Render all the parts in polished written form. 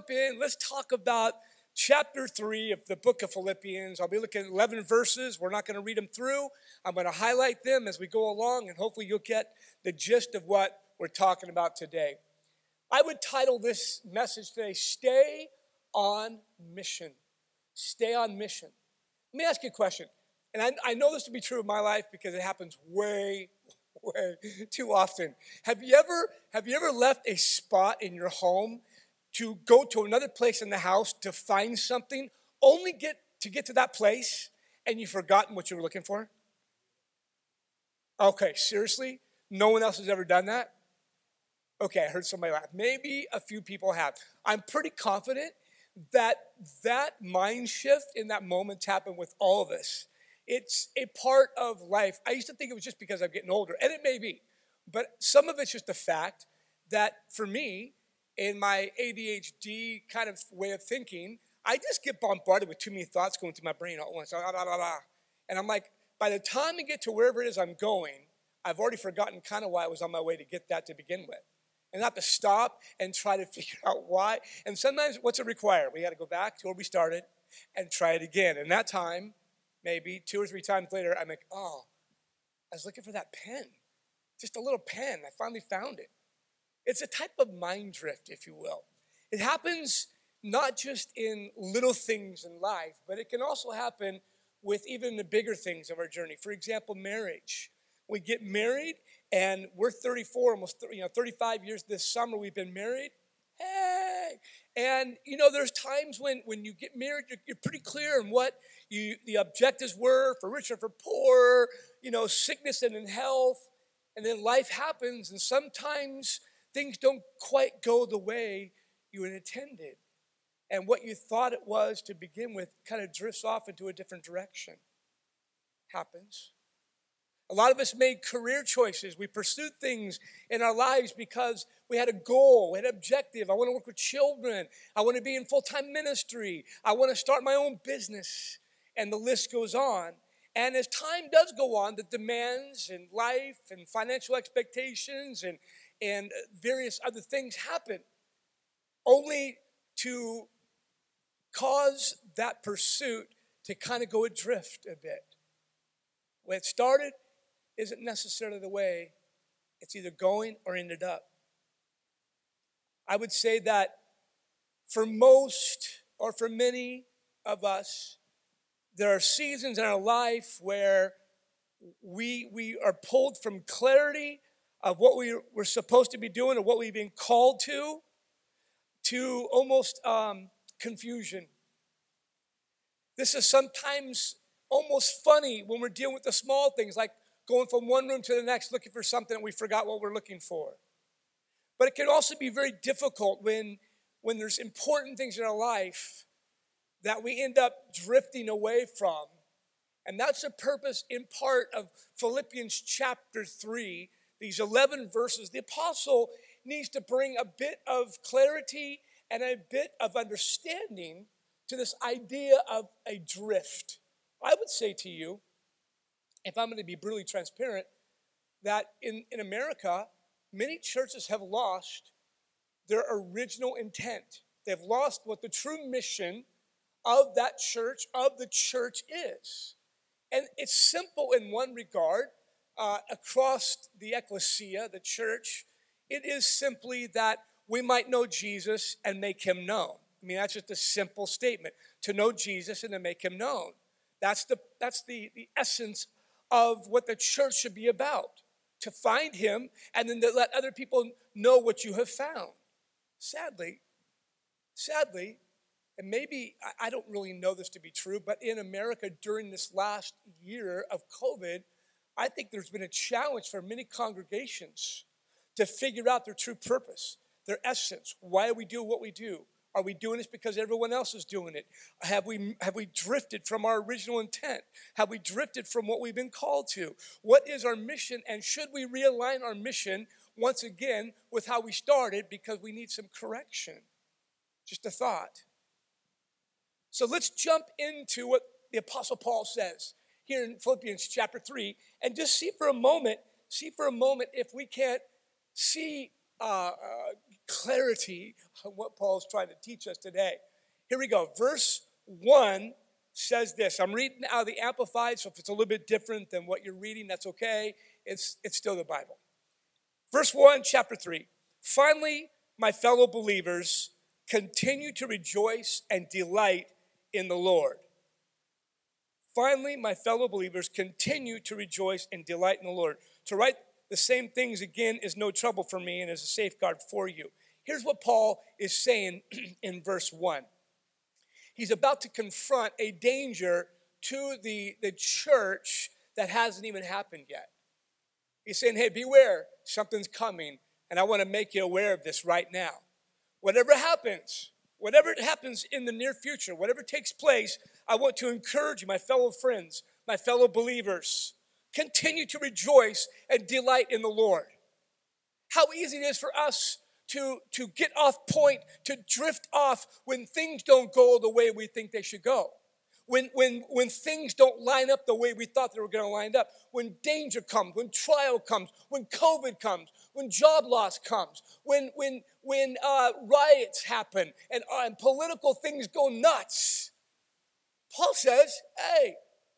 jump in. Let's talk about chapter 3 of the book of Philippians. I'll be looking at 11 verses. We're not going to read them through. I'm going to highlight them as we go along, and hopefully you'll get the gist of what we're talking about today. I would title this message today, Stay on Mission. Stay on mission. Let me ask you a question. And I know this to be true of my life because it happens way too often. Have you ever left a spot in your home to go to another place in the house to find something, only get to that place and you've forgotten what you were looking for? Okay, seriously? No one else has ever done that? Okay, I heard somebody laugh. Maybe a few people have. I'm pretty confident that mind shift in that moment happened with all of us. It's a part of life. I used to think it was just because I'm getting older, and it may be. But some of it's just the fact that for me, in my ADHD kind of way of thinking, I just get bombarded with too many thoughts going through my brain all at once. And I'm like, by the time I get to wherever it is I'm going, I've already forgotten kind of why I was on my way to get that to begin with. And I have to stop and try to figure out why. And sometimes, what's it require? We got to go back to where we started and try it again. And that time, maybe 2 or 3 times later, I'm like, oh, I was looking for that pen. Just a little pen. I finally found it. It's a type of mind drift, if you will. It happens not just in little things in life, but it can also happen with even the bigger things of our journey. For example, marriage. We get married, and we're 34, almost 35 years this summer we've been married. Hey! And, there's times when you get married, you're pretty clear on what the objectives were for rich or for poor, sickness and in health. And then life happens, and sometimes things don't quite go the way you had intended. And what you thought it was to begin with kind of drifts off into a different direction. Happens. A lot of us made career choices. We pursued things in our lives because we had a goal, we had an objective. I want to work with children. I want to be in full-time ministry. I want to start my own business. And the list goes on. And as time does go on, the demands in life and financial expectations and various other things happen, only to cause that pursuit to kind of go adrift a bit. When it started isn't necessarily the way it's either going or ended up. I would say that for most or for many of us, there are seasons in our life where we are pulled from clarity of what we're supposed to be doing or what we've been called to almost confusion. This is sometimes almost funny when we're dealing with the small things, like going from one room to the next looking for something and we forgot what we're looking for. But it can also be very difficult when there's important things in our life that we end up drifting away from. And that's the purpose in part of Philippians chapter 3, these 11 verses. The apostle needs to bring a bit of clarity and a bit of understanding to this idea of a drift. I would say to you, if I'm going to be brutally transparent, that in America, many churches have lost their original intent. They've lost what the true mission of that church, of the church is. And it's simple in one regard. Across the ecclesia, the church, it is simply that we might know Jesus and make him known. I mean, that's just a simple statement. To know Jesus and to make him known. That's the essence of what the church should be about. To find him and then to let other people know what you have found. Sadly, and maybe I don't really know this to be true, but in America during this last year of COVID, I think there's been a challenge for many congregations to figure out their true purpose, their essence. Why do we do what we do? Are we doing this because everyone else is doing it? Have we drifted from our original intent? Have we drifted from what we've been called to? What is our mission, and should we realign our mission once again with how we started because we need some correction? Just a thought. So let's jump into what the Apostle Paul says here in Philippians chapter 3 and just see for a moment if we can't see clarity on what Paul's trying to teach us today. Here we go. Verse 1 says this. I'm reading out of the Amplified, so if it's a little bit different than what you're reading, that's okay. It's still the Bible. Verse 1, chapter 3. Finally, my fellow believers, continue to rejoice and delight in the Lord. Finally, my fellow believers, continue to rejoice and delight in the Lord. To write the same things again is no trouble for me and is a safeguard for you. Here's what Paul is saying in verse 1. He's about to confront a danger to the church that hasn't even happened yet. He's saying, hey, beware, something's coming, and I want to make you aware of this right now. Whatever happens in the near future, whatever takes place, I want to encourage you, my fellow friends, my fellow believers, continue to rejoice and delight in the Lord. How easy it is for us to get off point, to drift off when things don't go the way we think they should go. When things don't line up the way we thought they were going to line up, when danger comes, when trial comes, when COVID comes, when job loss comes, when riots happen and political things go nuts. Paul says, hey,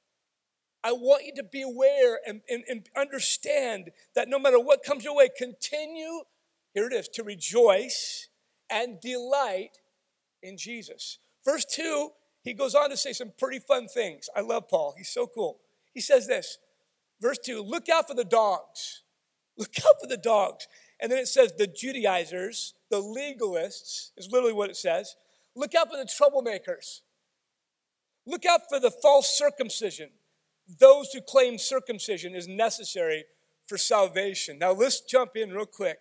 I want you to be aware and understand that no matter what comes your way, continue, here it is, to rejoice and delight in Jesus. Verse 2, he goes on to say some pretty fun things. I love Paul. He's so cool. He says this, verse 2, look out for the dogs. Look out for the dogs. And then it says the Judaizers, the legalists, is literally what it says. Look out for the troublemakers. Look out for the false circumcision, those who claim circumcision is necessary for salvation. Now let's jump in real quick.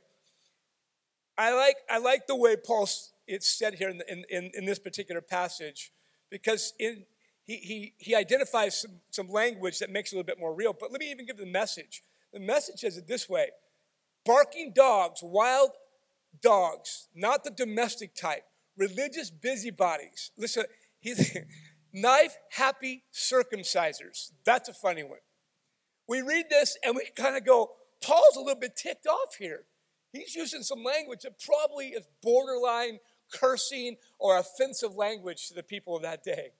I like the way it's said here in this particular passage, because he identifies some language that makes it a little bit more real. But let me even give the message. The message says it this way: barking dogs, wild dogs, not the domestic type, religious busybodies. Listen, he's knife-happy circumcisers. That's a funny one. We read this and we kind of go, Paul's a little bit ticked off here. He's using some language that probably is borderline cursing or offensive language to the people of that day.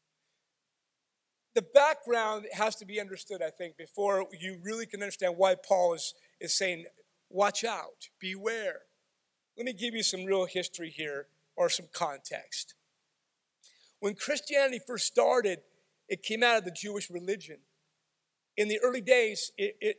The background has to be understood, I think, before you really can understand why Paul is saying, watch out, beware. Let me give you some real history here, or some context. When Christianity first started, it came out of the Jewish religion. In the early days, it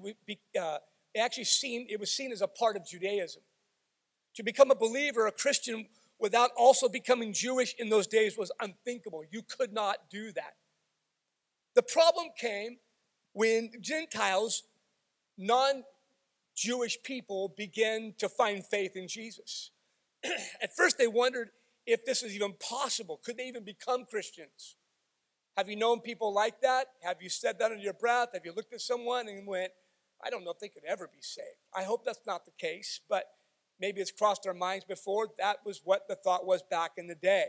was seen as a part of Judaism. To become a believer, a Christian, without also becoming Jewish in those days was unthinkable. You could not do that. The problem came when Gentiles, non-Jewish people, began to find faith in Jesus. At first, they wondered if this was even possible. Could they even become Christians? Have you known people like that? Have you said that under your breath? Have you looked at someone and went, I don't know if they could ever be saved? I hope that's not the case, but maybe it's crossed our minds before. That was what the thought was back in the day.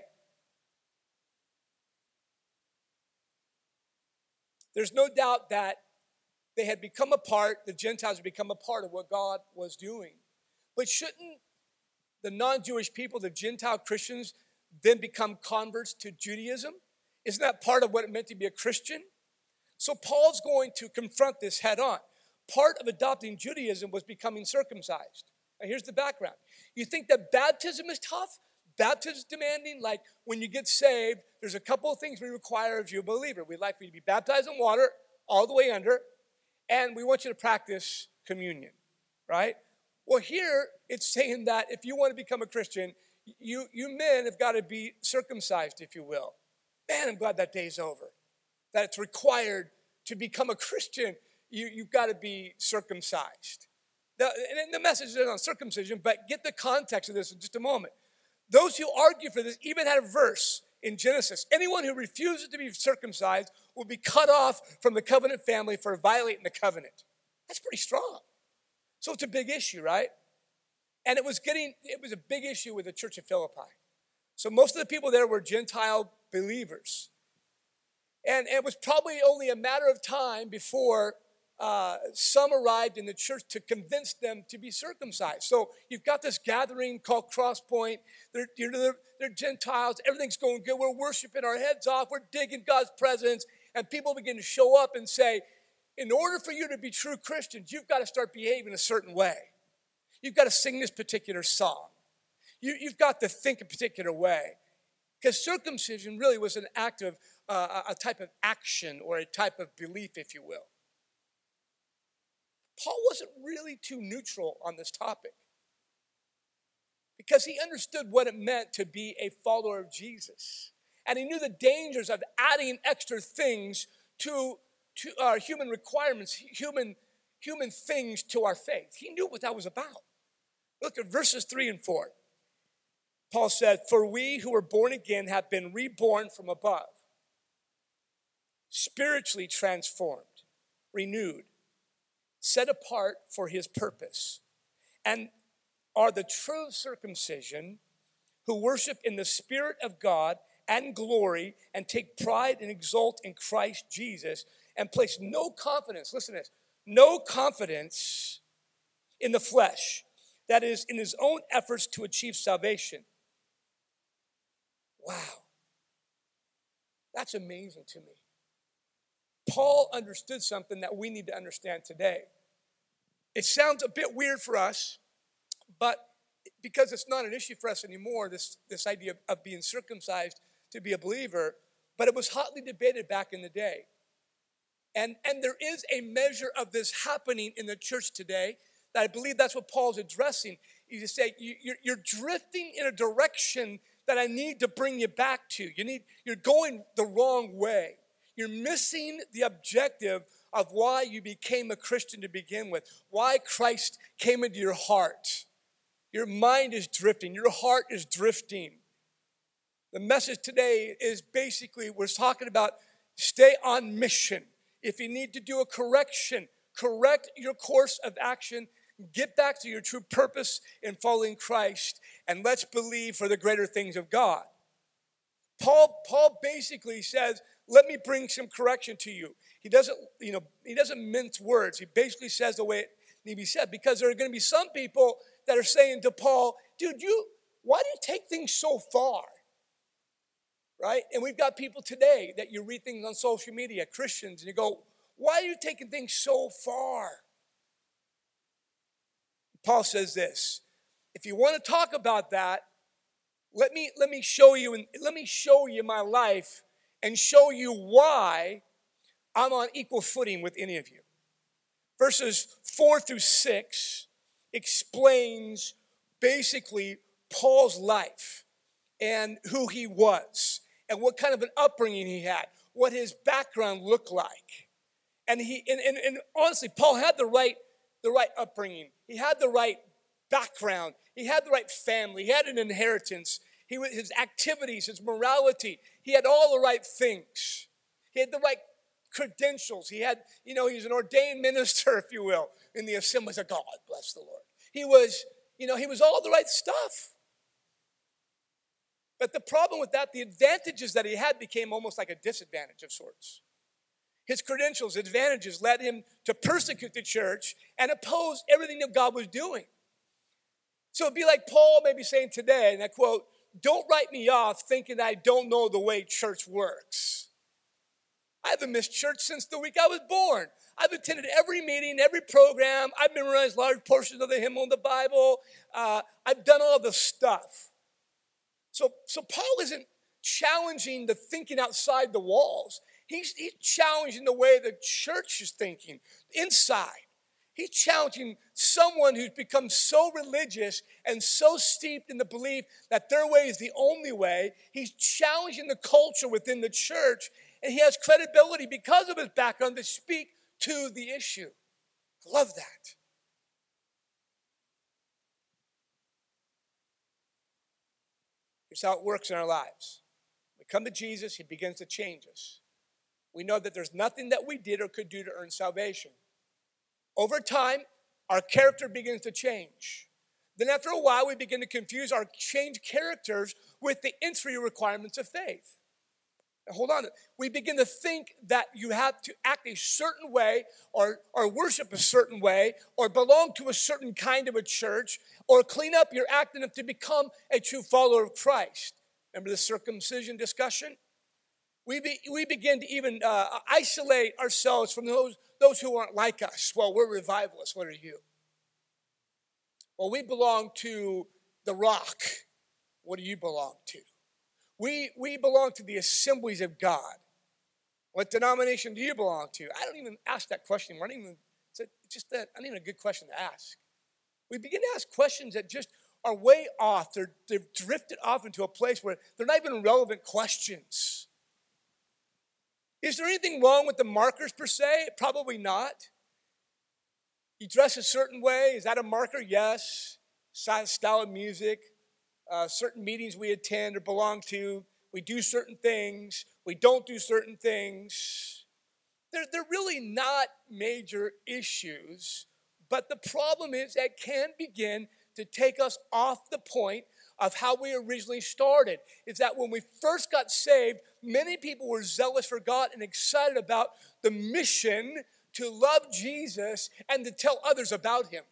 There's no doubt that they had become the Gentiles had become a part of what God was doing. But shouldn't the non-Jewish people, the Gentile Christians, then become converts to Judaism? Isn't that part of what it meant to be a Christian? So Paul's going to confront this head on. Part of adopting Judaism was becoming circumcised. Now here's the background. You think that baptism is tough? Baptism is demanding? Like when you get saved, there's a couple of things we require of you, a believer. We'd like for you to be baptized in water all the way under, and we want you to practice communion, right? Well, here it's saying that if you want to become a Christian, you men have got to be circumcised, if you will. Man, I'm glad that day's over. That it's required to become a Christian, you've got to be circumcised. And the message is on circumcision, but get the context of this in just a moment. Those who argue for this even had a verse in Genesis. Anyone who refuses to be circumcised will be cut off from the covenant family for violating the covenant. That's pretty strong. So it's a big issue, right? And it was a big issue with the church of Philippi. So most of the people there were Gentile believers. And it was probably only a matter of time before some arrived in the church to convince them to be circumcised. So you've got this gathering called Crosspoint. They're Gentiles. Everything's going good. We're worshiping our heads off. We're digging God's presence. And people begin to show up and say, in order for you to be true Christians, you've got to start behaving a certain way. You've got to sing this particular song. You've got to think a particular way. Because circumcision really was an act of, a type of action or a type of belief, if you will. Paul wasn't really too neutral on this topic because he understood what it meant to be a follower of Jesus. And he knew the dangers of adding extra things to our human requirements, human things to our faith. He knew what that was about. Look at verses 3 and 4. Paul said, "For we who are born again have been reborn from above, spiritually transformed, renewed, set apart for his purpose, and are the true circumcision who worship in the Spirit of God and glory and take pride and exult in Christ Jesus and place no confidence," listen to this, "no confidence in the flesh, that is, in his own efforts to achieve salvation." Wow. That's amazing to me. Paul understood something that we need to understand today. It sounds a bit weird for us, but because it's not an issue for us anymore, this idea of being circumcised to be a believer, but it was hotly debated back in the day. And there is a measure of this happening in the church today that I believe that's what Paul's addressing. He's just saying, you're drifting in a direction that I need to bring you back to. You're going the wrong way. You're missing the objective of why you became a Christian to begin with, why Christ came into your heart. Your mind is drifting. Your heart is drifting. The message today is basically we're talking about stay on mission. If you need to do a correction, correct your course of action. Get back to your true purpose in following Christ, and let's believe for the greater things of God. Paul basically says, let me bring some correction to you. He doesn't mince words. He basically says the way it needs to be said, because there are going to be some people that are saying to Paul, dude, why do you take things so far? Right? And we've got people today that you read things on social media, Christians, and you go, why are you taking things so far? Paul says this, if you want to talk about that, let me show you my life and show you why I'm on equal footing with any of you. Verses 4 through 6 explains basically Paul's life and who he was and what kind of an upbringing he had, what his background looked like. And honestly, Paul had the right upbringing. He had the right background. He had the right family. He had an inheritance. His activities, his morality, he had all the right things. He had the right credentials. He had, he's an ordained minister, if you will, in the Assemblies of God. Bless the Lord. He was all the right stuff. But the problem with that, the advantages that he had became almost like a disadvantage of sorts. His credentials, advantages led him to persecute the church and oppose everything that God was doing. So it'd be like Paul maybe saying today, and I quote, "Don't write me off thinking I don't know the way church works. I haven't missed church since the week I was born. I've attended every meeting, every program. I've memorized large portions of the hymnal in the Bible. I've done all the stuff." So Paul isn't challenging the thinking outside the walls. He's challenging the way the church is thinking inside. He's challenging someone who's become so religious and so steeped in the belief that their way is the only way. He's challenging the culture within the church, and he has credibility because of his background to speak to the issue. I love that. Here's how it works in our lives. We come to Jesus, he begins to change us. We know that there's nothing that we did or could do to earn salvation. Over time, our character begins to change. Then after a while, we begin to confuse our changed characters with the entry requirements of faith. hold on. We begin to think that you have to act a certain way or worship a certain way or belong to a certain kind of a church or clean up your acting to become a true follower of Christ. Remember the circumcision discussion? We begin to even isolate ourselves from those who aren't like us. Well, we're revivalists. What are you? Well, we belong to the rock. What do you belong to? We belong to the assemblies of God. What denomination do you belong to? I don't even ask that question anymore. It's not even a good question to ask. We begin to ask questions that just are way off. They've drifted off into a place where they're not even relevant questions. Is there anything wrong with the markers per se? Probably not. You dress a certain way. Is that a marker? Yes. Style of music. Certain meetings we attend or belong to, we do certain things, we don't do certain things. They're really not major issues, but the problem is that can begin to take us off the point of how we originally started. Is that when we first got saved, many people were zealous for God and excited about the mission to love Jesus and to tell others about him.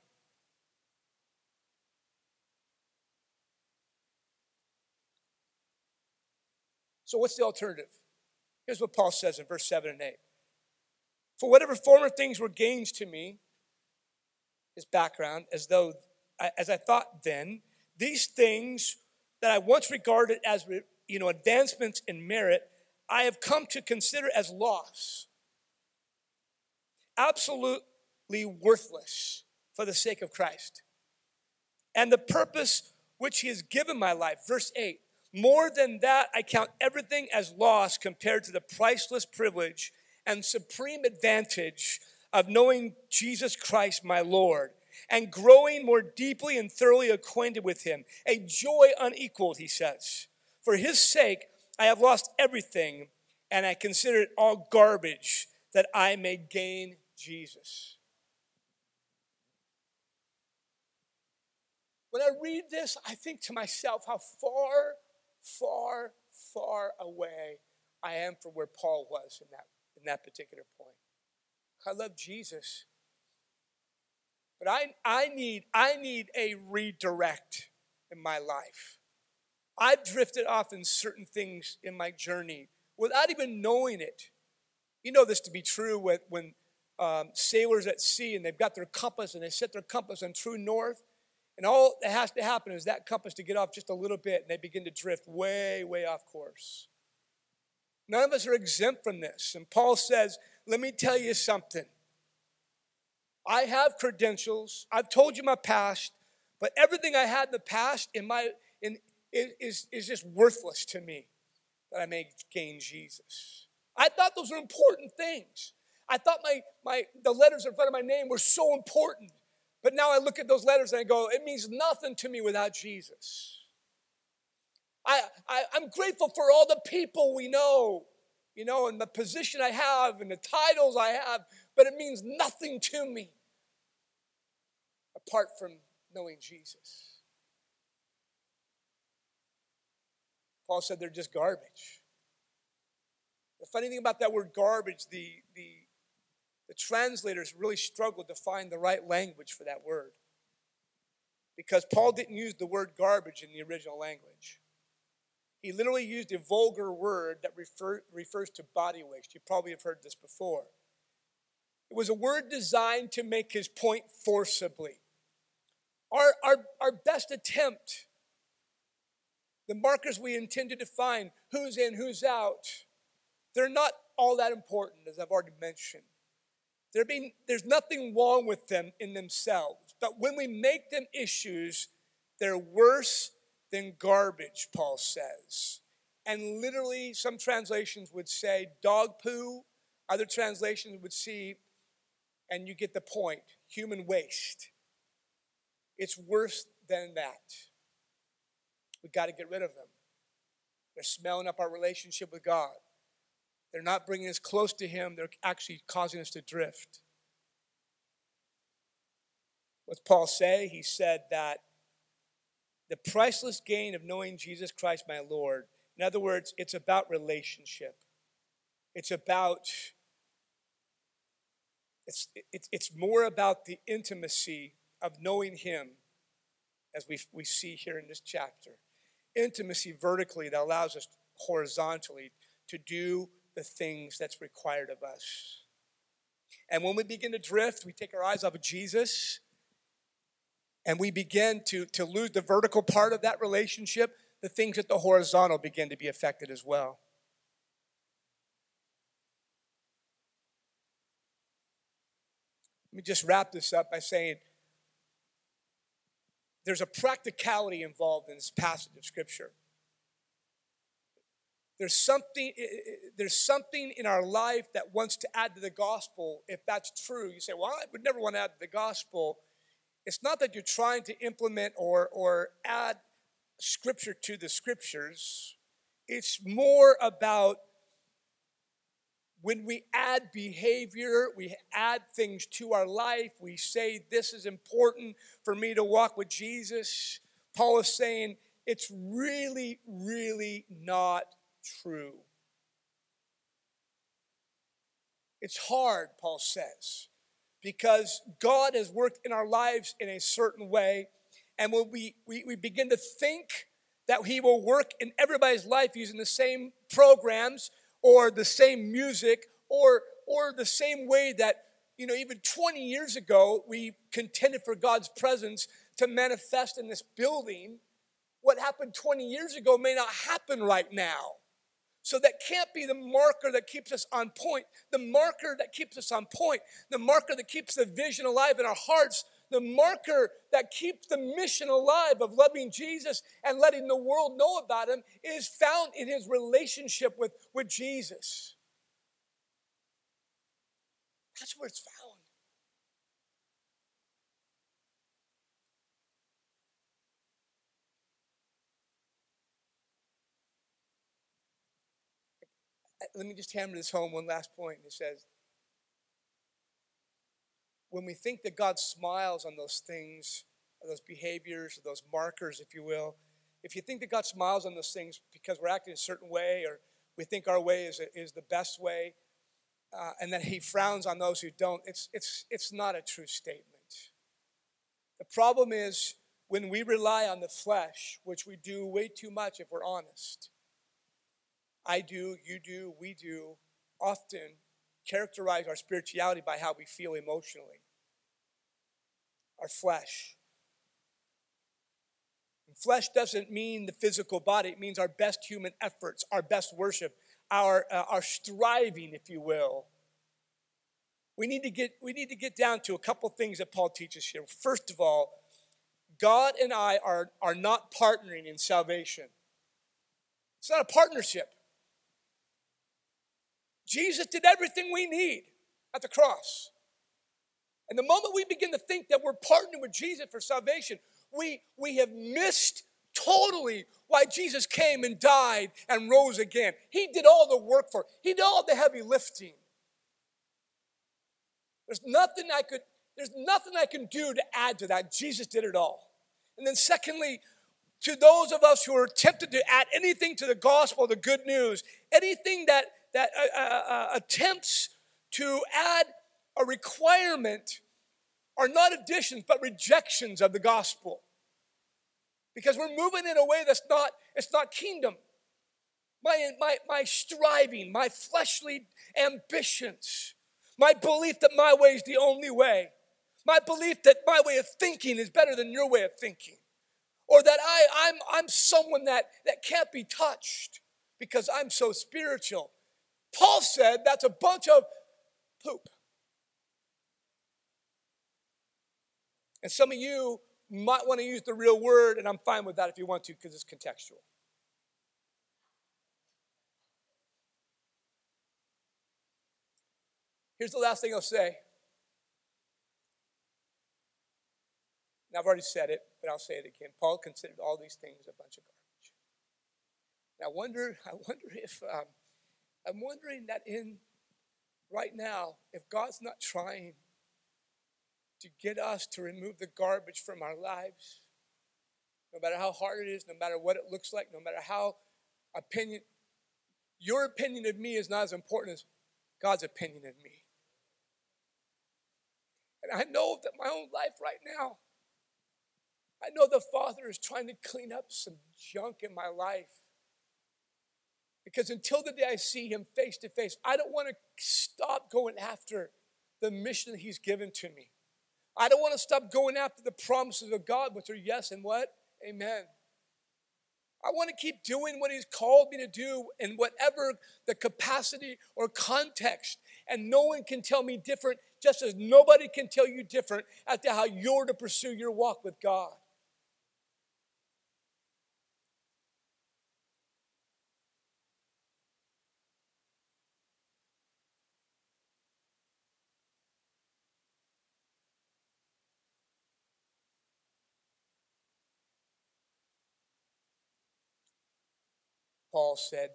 So what's the alternative? Here's what Paul says in verse 7 and 8. For whatever former things were gains to me, his background, as I thought then, these things that I once regarded as advancements in merit, I have come to consider as loss. Absolutely worthless for the sake of Christ. And the purpose which he has given my life. Verse 8. More than that, I count everything as loss compared to the priceless privilege and supreme advantage of knowing Jesus Christ, my Lord, and growing more deeply and thoroughly acquainted with him. A joy unequaled, he says. For his sake, I have lost everything, and I consider it all garbage that I may gain Jesus. When I read this, I think to myself how far away I am from where Paul was in that particular point. I love Jesus, but I need a redirect in my life. I've drifted off in certain things in my journey without even knowing it. You know this to be true when sailors at sea and they've got their compass and they set their compass on true north. And all that has to happen is that compass to get off just a little bit, and they begin to drift way, way off course. None of us are exempt from this. And Paul says, let me tell you something. I have credentials. I've told you my past, but everything I had in the past is just worthless to me that I may gain Jesus. I thought those were important things. I thought the letters in front of my name were so important. But now I look at those letters and I go, it means nothing to me without Jesus. I'm grateful for all the people we know, and the position I have and the titles I have, but it means nothing to me apart from knowing Jesus. Paul said they're just garbage. The funny thing about that word garbage, the translators really struggled to find the right language for that word, because Paul didn't use the word garbage in the original language. He literally used a vulgar word that refers to body waste. You probably have heard this before. It was a word designed to make his point forcibly. Our best attempt, the markers we intend to define, who's in, who's out, they're not all that important, as I've already mentioned. There's nothing wrong with them in themselves. But when we make them issues, they're worse than garbage, Paul says. And literally, some translations would say dog poo. Other translations would see, and you get the point, human waste. It's worse than that. We've got to get rid of them. They're smelling up our relationship with God. They're not bringing us close to him. They're actually causing us to drift. What's Paul say? He said that the priceless gain of knowing Jesus Christ, my Lord. In other words, it's about relationship. It's about, it's more about the intimacy of knowing him, as we see here in this chapter. Intimacy vertically that allows us horizontally to do the things that's required of us. And when we begin to drift, we take our eyes off of Jesus and we begin to lose the vertical part of that relationship, the things at the horizontal begin to be affected as well. Let me just wrap this up by saying there's a practicality involved in this passage of Scripture. There's something in our life that wants to add to the gospel. If that's true, you say, well, I would never want to add to the gospel. It's not that you're trying to implement or add Scripture to the Scriptures. It's more about when we add behavior, we add things to our life, we say this is important for me to walk with Jesus. Paul is saying it's really, really not true. It's hard, Paul says, because God has worked in our lives in a certain way, and when we begin to think that he will work in everybody's life using the same programs or the same music or the same way that, even 20 years ago we contended for God's presence to manifest in this building, what happened 20 years ago may not happen right now. So that can't be the marker that keeps us on point. The marker that keeps us on point, the marker that keeps the vision alive in our hearts, the marker that keeps the mission alive of loving Jesus and letting the world know about him is found in his relationship with Jesus. That's where it's found. Let me just hammer this home one last point. It says, when we think that God smiles on those things, or those behaviors, or those markers, if you will, if you think that God smiles on those things because we're acting a certain way, or we think our way is the best way, and that he frowns on those who don't, it's not a true statement. The problem is when we rely on the flesh, which we do way too much if we're honest. I do, you do, we do, often characterize our spirituality by how we feel emotionally. Our flesh. And flesh doesn't mean the physical body. It means our best human efforts, our best worship, our striving, if you will. We need to get down to a couple things that Paul teaches here. First of all, God and I are not partnering in salvation. It's not a partnership. Jesus did everything we need at the cross. And the moment we begin to think that we're partnering with Jesus for salvation, we have missed totally why Jesus came and died and rose again. He did all the work for it. He did all the heavy lifting. There's nothing I can do to add to that. Jesus did it all. And then secondly, to those of us who are tempted to add anything to the gospel, the good news, anything that attempts to add a requirement are not additions but rejections of the gospel. Because we're moving in a way it's not kingdom. My striving, my fleshly ambitions, my belief that my way is the only way, my belief that my way of thinking is better than your way of thinking, or that I'm someone that can't be touched because I'm so spiritual. Paul said that's a bunch of poop. And some of you might want to use the real word, and I'm fine with that if you want to because it's contextual. Here's the last thing I'll say. And I've already said it, but I'll say it again. Paul considered all these things a bunch of garbage. And I'm wondering that right now, if God's not trying to get us to remove the garbage from our lives, no matter how hard it is, no matter what it looks like, no matter how Your opinion of me is not as important as God's opinion of me. And I know that my own life right now, I know the Father is trying to clean up some junk in my life. Because until the day I see him face to face, I don't want to stop going after the mission that he's given to me. I don't want to stop going after the promises of God, which are yes and what? Amen. I want to keep doing what he's called me to do in whatever the capacity or context. And no one can tell me different, just as nobody can tell you different as to how you're to pursue your walk with God. Paul said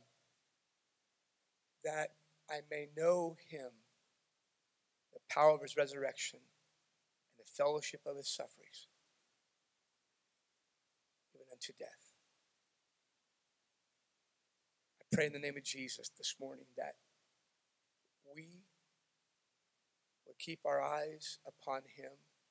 that I may know him, the power of his resurrection, and the fellowship of his sufferings, even unto death. I pray in the name of Jesus this morning that we will keep our eyes upon him,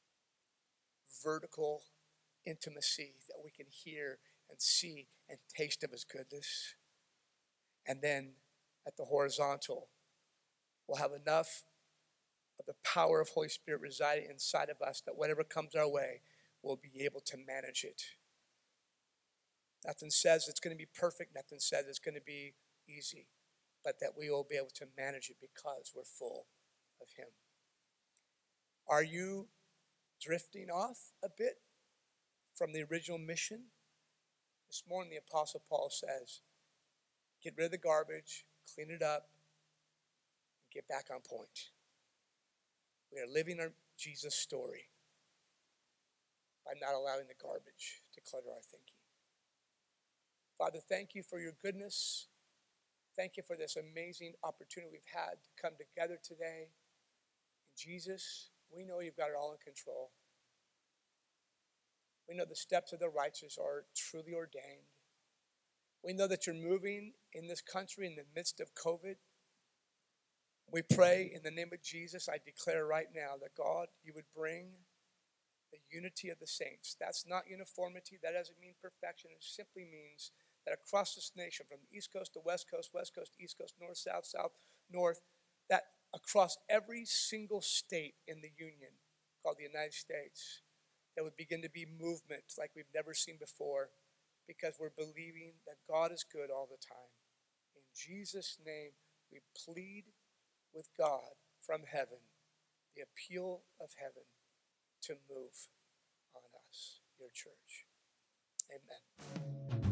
vertical intimacy, that we can hear and see and taste of his goodness. And then at the horizontal, we'll have enough of the power of Holy Spirit residing inside of us that whatever comes our way, we'll be able to manage it. Nothing says it's going to be perfect. Nothing says it's going to be easy. But that we will be able to manage it because we're full of him. Are you drifting off a bit from the original mission? This morning the Apostle Paul says, get rid of the garbage, clean it up, and get back on point. We are living our Jesus story by not allowing the garbage to clutter our thinking. Father, thank you for your goodness. Thank you for this amazing opportunity we've had to come together today. And Jesus, we know you've got it all in control. We know the steps of the righteous are truly ordained. We know that you're moving in this country in the midst of COVID. We pray in the name of Jesus, I declare right now that God, you would bring the unity of the saints. That's not uniformity. That doesn't mean perfection. It simply means that across this nation, from the East Coast to West Coast, East Coast, North, South, North, that across every single state in the Union called the United States, there would begin to be movement like we've never seen before because we're believing that God is good all the time. In Jesus' name, we plead with God from heaven, the appeal of heaven to move on us, your church. Amen.